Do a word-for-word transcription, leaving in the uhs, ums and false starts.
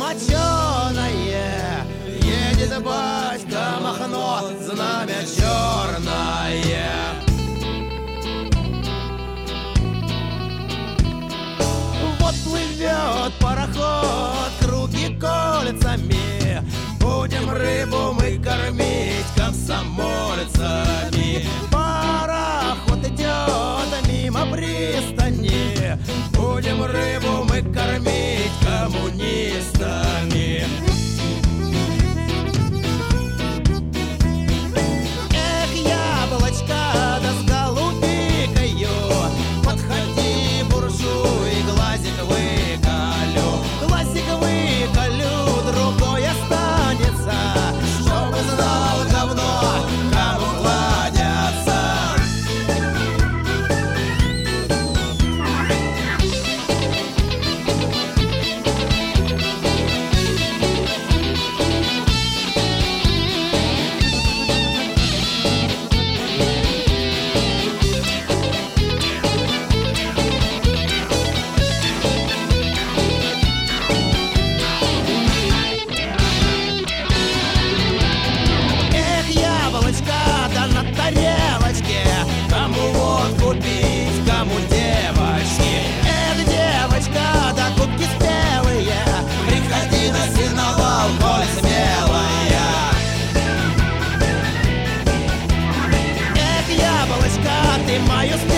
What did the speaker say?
моченое. Едет батька Махно, знамя черное. Вот плывет пароход, круги колецами. Будем рыбу мы кормить комсомольцами. Пароход идет мимо пристани. Будем рыбу мы кормить коммунистами. Эх, яблочко, да с голубикою, подходи, буржуй, глазик выколю. Глазик выколю, другой останется, чтобы знал говно, кому кладятся. Эх, яблочко, да на тарелочке, кому водку пить, кому девочки. Эх, девочка, да губки спелые, приходи на сеновал, коль смелая. Эх, яблочко, ты мою спелую